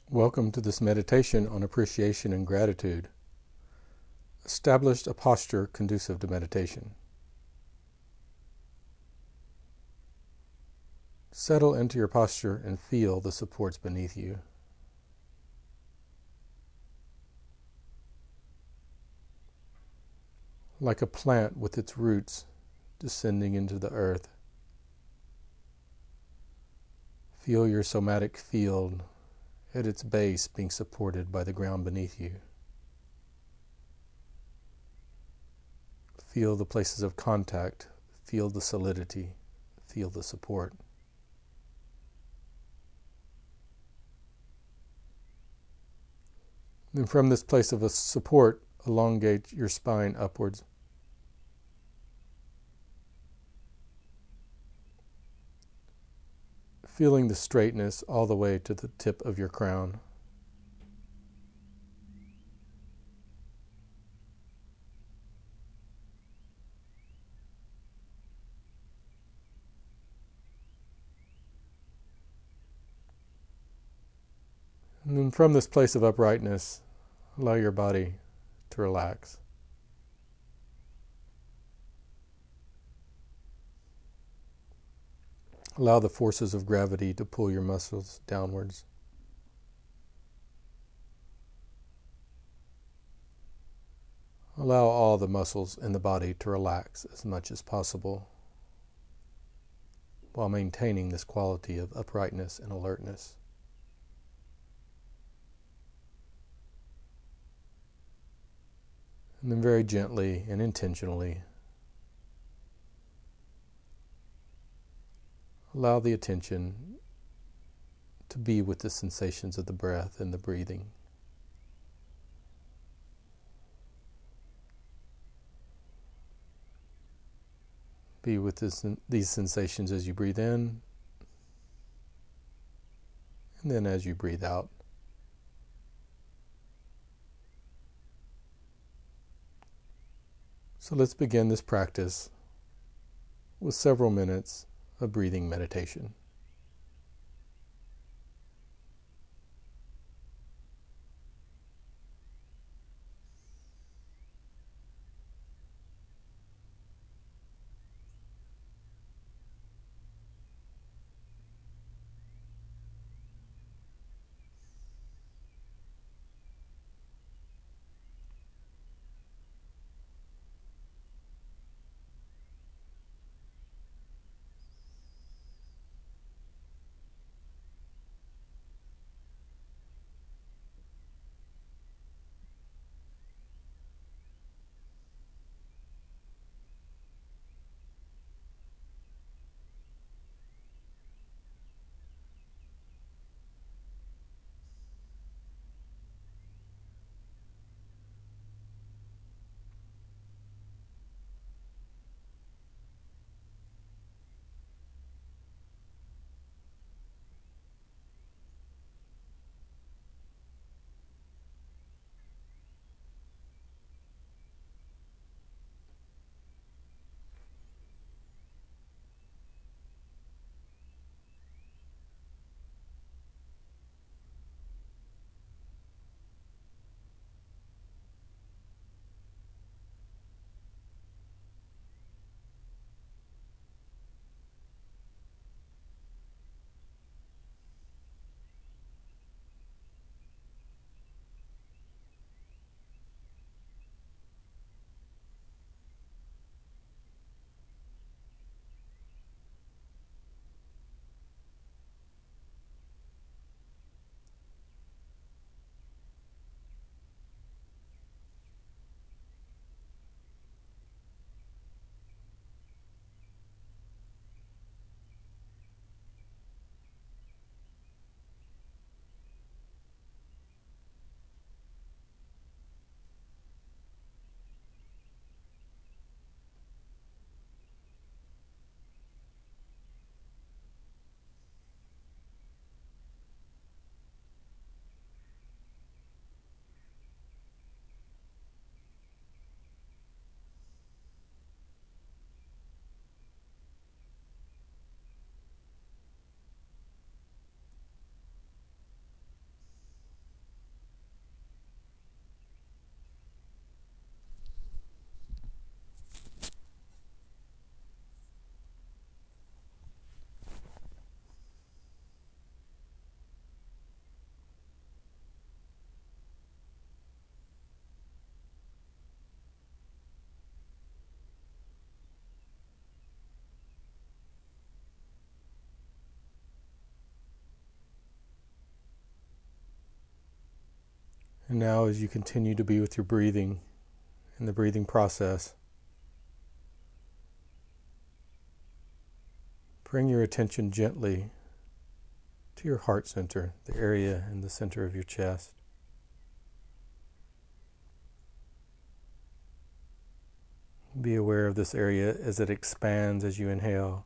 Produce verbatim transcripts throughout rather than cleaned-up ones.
Welcome to this meditation on appreciation and gratitude. Establish a posture conducive to meditation. Settle into your posture and feel the supports beneath you. Like a plant with its roots descending into the earth, feel your somatic field at its base being supported by the ground beneath you. Feel the places of contact, feel the solidity, feel the support. Then from this place of a support, elongate your spine upwards. Feeling the straightness all the way to the tip of your crown. And then from this place of uprightness, allow your body to relax. Allow the forces of gravity to pull your muscles downwards. Allow all the muscles in the body to relax as much as possible while maintaining this quality of uprightness and alertness. And then very gently and intentionally, allow the attention to be with the sensations of the breath and the breathing. Be with this, these sensations as you breathe in, and then as you breathe out. So let's begin this practice with several minutes of breathing meditation. And now as you continue to be with your breathing and the breathing process, bring your attention gently to your heart center, the area in the center of your chest. Be aware of this area as it expands as you inhale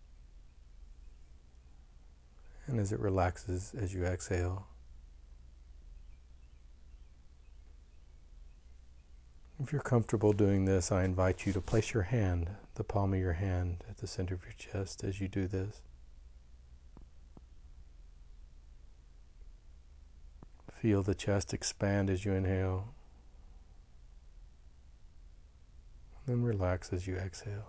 and as it relaxes as you exhale. If you're comfortable doing this, I invite you to place your hand, the palm of your hand, at the center of your chest as you do this. Feel the chest expand as you inhale, and then relax as you exhale.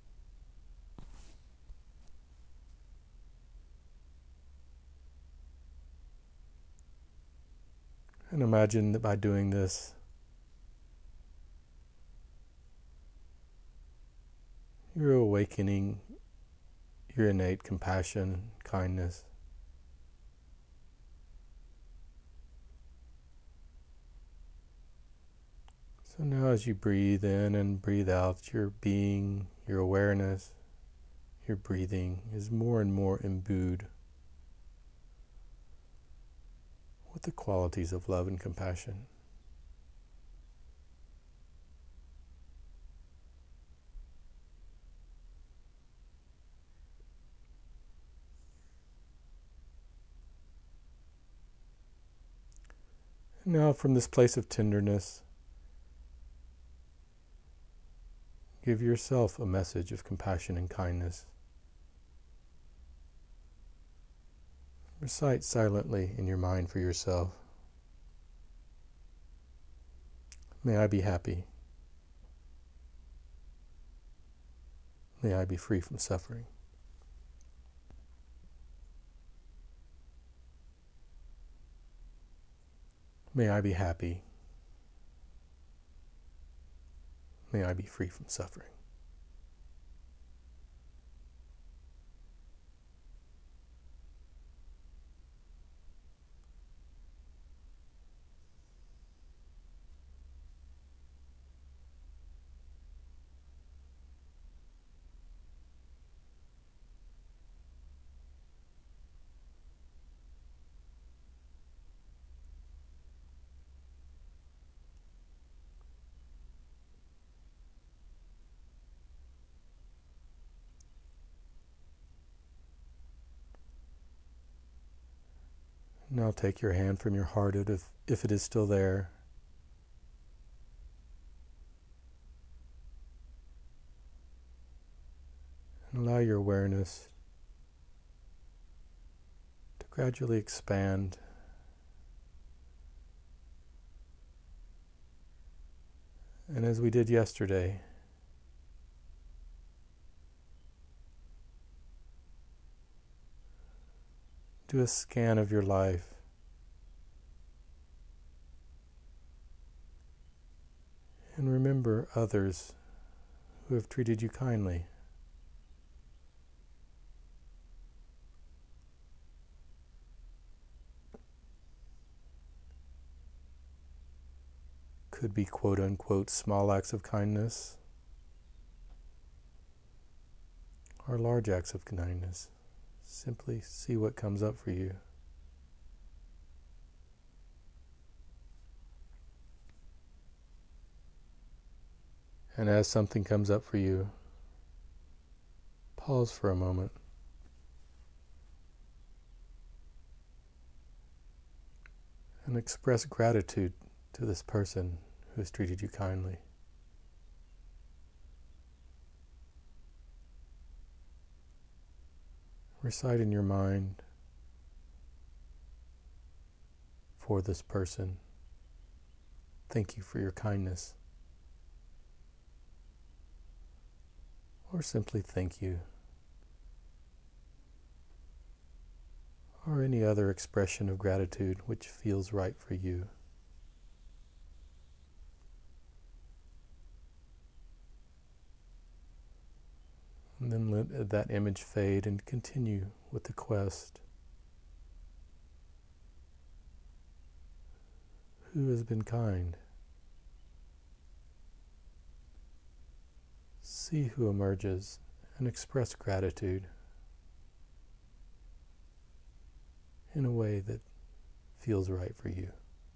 And imagine that by doing this, you're awakening your innate compassion, kindness. So now as you breathe in and breathe out, your being, your awareness, your breathing is more and more imbued with the qualities of love and compassion. And now from this place of tenderness, give yourself a message of compassion and kindness. Recite silently in your mind for yourself. May I be happy. May I be free from suffering. May I be happy. May I be free from suffering. Now take your hand from your heart if, if it is still there. And allow your awareness to gradually expand and as we did yesterday, do a scan of your life. And remember others who have treated you kindly. Could be quote unquote small acts of kindness or large acts of kindness. Simply see what comes up for you. And as something comes up for you, pause for a moment. And express gratitude to this person who has treated you kindly. Recite in your mind for this person, thank you for your kindness. Or simply thank you. Or any other expression of gratitude which feels right for you. And then let that image fade and continue with the quest. Who has been kind? See who emerges and express gratitude in a way that feels right for you.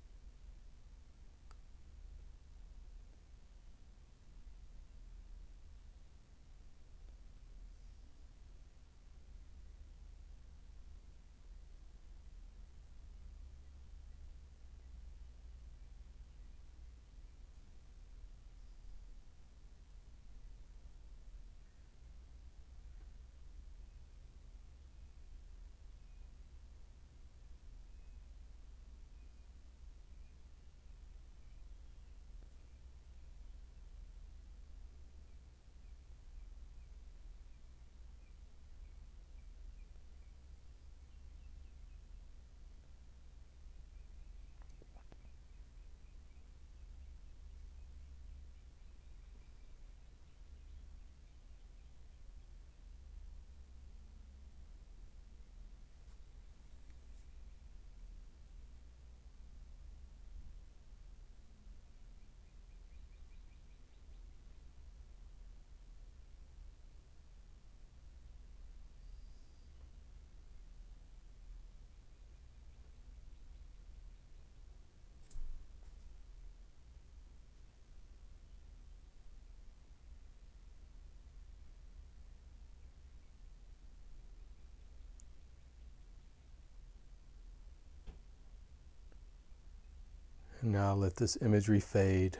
And now let this imagery fade.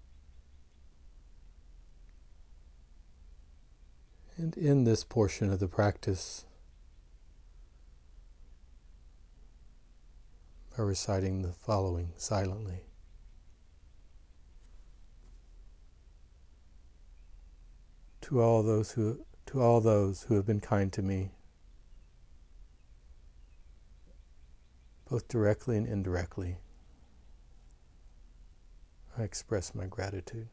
And in this portion of the practice, by reciting the following silently. To all those who to all those who have been kind to me, both directly and indirectly, I express my gratitude.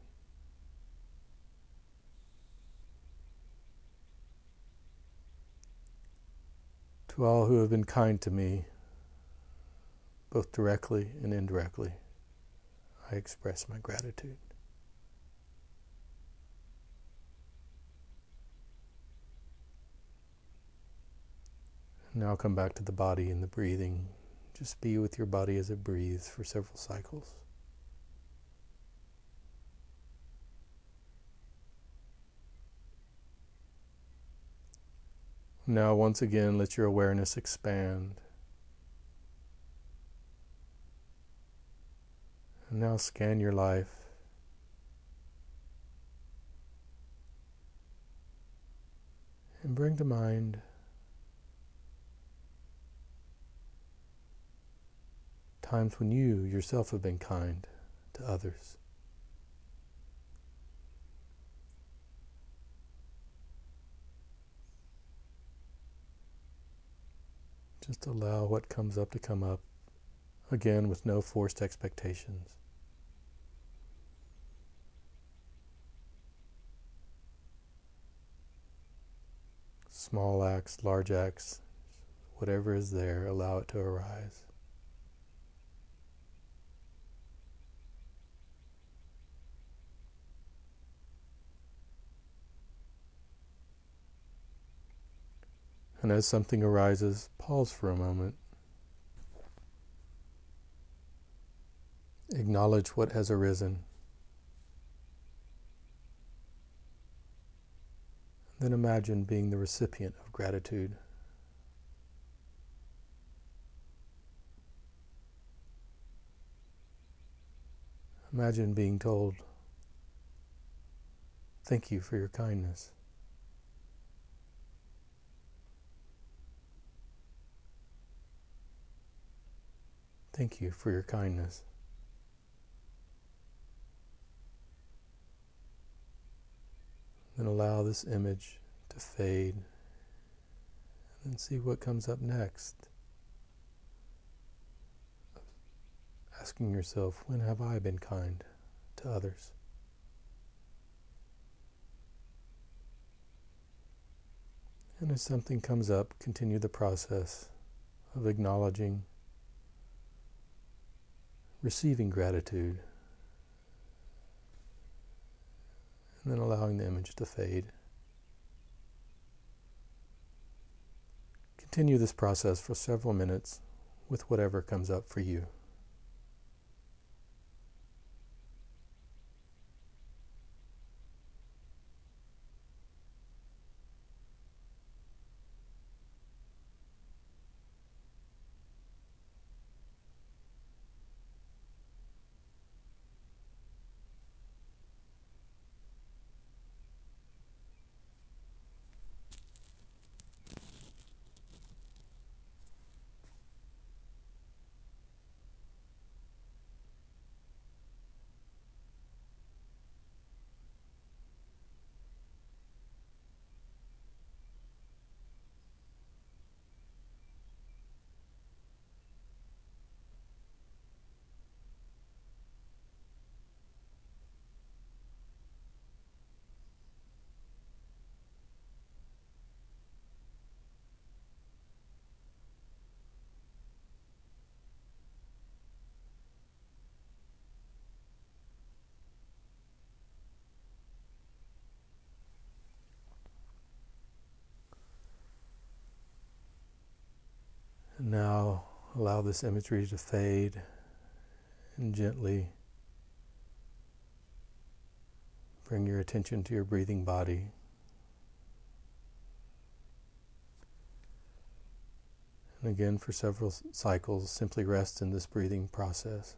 To all who have been kind to me, both directly and indirectly, I express my gratitude. Now come back to the body and the breathing. Just be with your body as it breathes for several cycles. Now once again, let your awareness expand. And now scan your life. And bring to mind times when you yourself have been kind to others. Just allow what comes up to come up, again with no forced expectations. Small acts, large acts, whatever is there, allow it to arise. And as something arises, pause for a moment. Acknowledge what has arisen. Then imagine being the recipient of gratitude. Imagine being told, "Thank you for your kindness." Thank you for your kindness. Then allow this image to fade, and then see what comes up next. Asking yourself, when have I been kind to others? And as something comes up, continue the process of acknowledging, receiving gratitude, and then allowing the image to fade. Continue this process for several minutes with whatever comes up for you. And now allow this imagery to fade and gently bring your attention to your breathing body. And again, for several cycles, simply rest in this breathing process.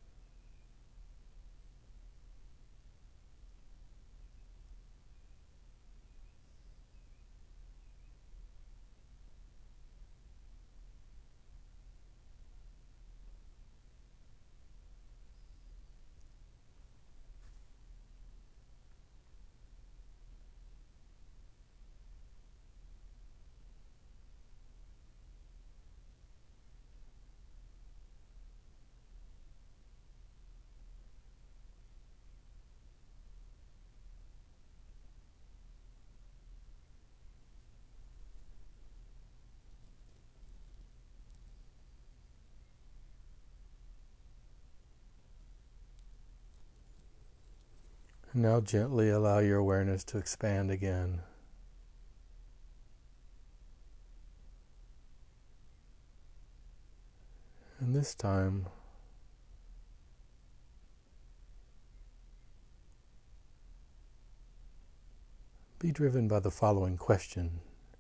And now gently allow your awareness to expand again. And this time, be driven by the following question.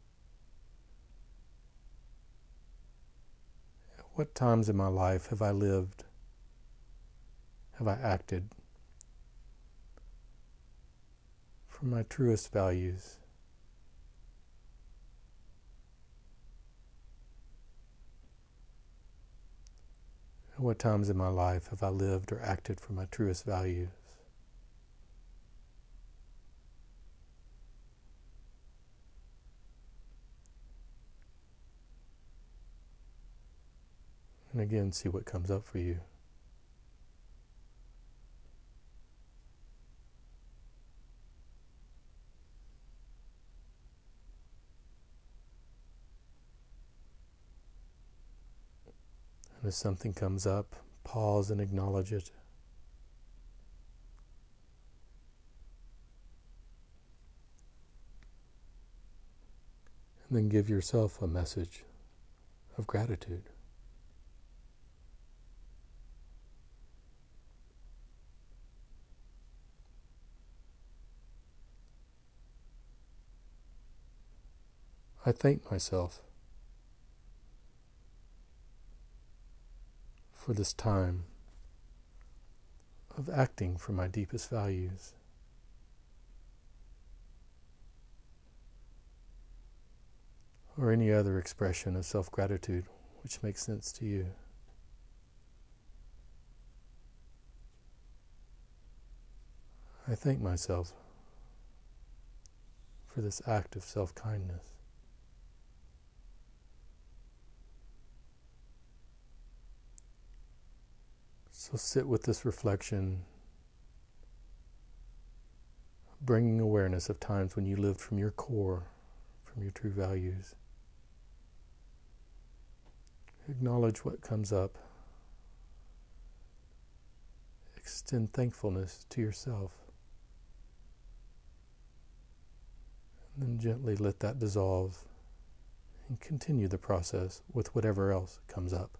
At what times in my life have I lived, have I acted from my truest values? At what times in my life have I lived or acted from my truest values? And again, see what comes up for you. And as something comes up, pause and acknowledge it. And then give yourself a message of gratitude. I thank myself for this time of acting from my deepest values. Or any other expression of self-gratitude which makes sense to you. I thank myself for this act of self-kindness. So sit with this reflection, bringing awareness of times when you lived from your core, from your true values. Acknowledge what comes up. extend thankfulness to yourself. And then gently let that dissolve and continue the process with whatever else comes up.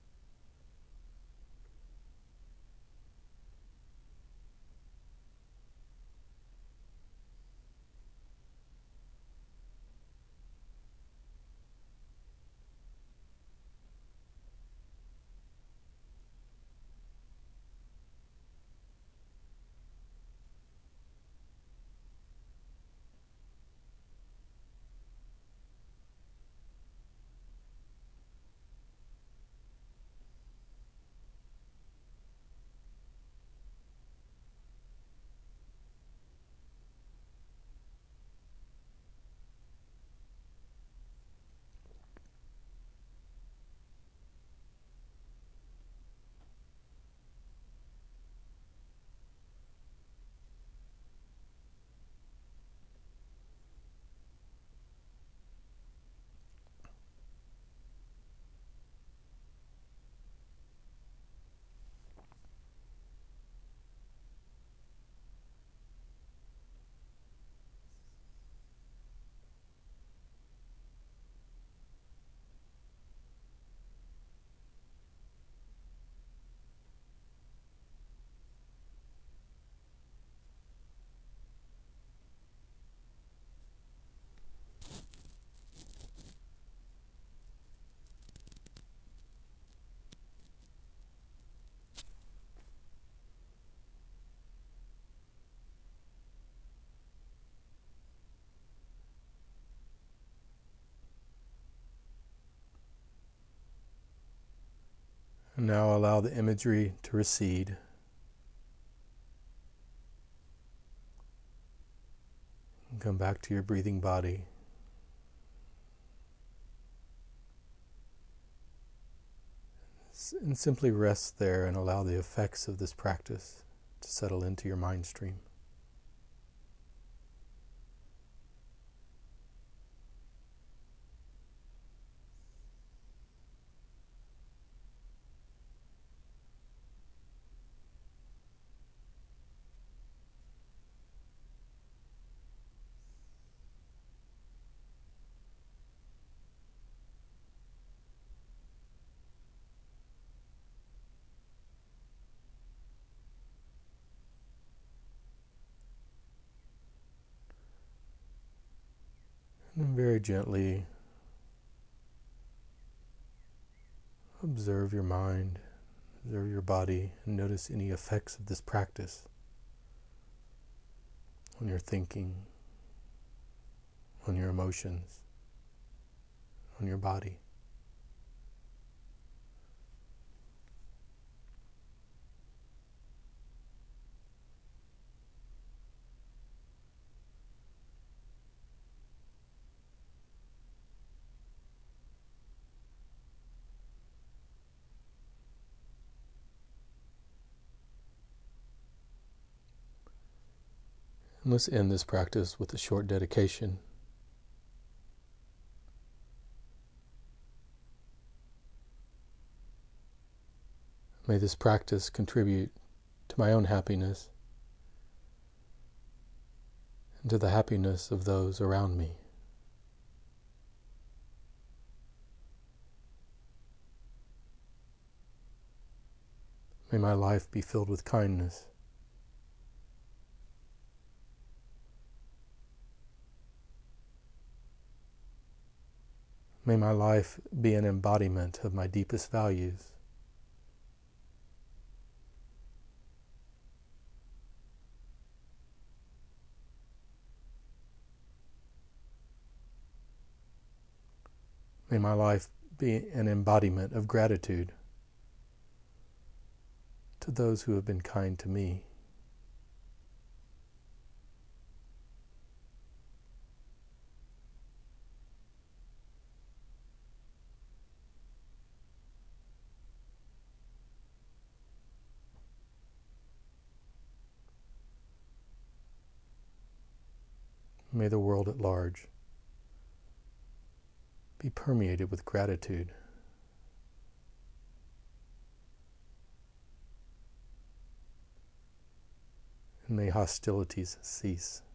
And now allow the imagery to recede. And come back to your breathing body. And simply rest there and allow the effects of this practice to settle into your mind stream. And then very gently observe your mind, observe your body, and notice any effects of this practice on your thinking, on your emotions, on your body. And let's end this practice with a short dedication. May this practice contribute to my own happiness and to the happiness of those around me. May my life be filled with kindness. May my life be an embodiment of my deepest values. May my life be an embodiment of gratitude to those who have been kind to me. May the world at large be permeated with gratitude. May hostilities cease.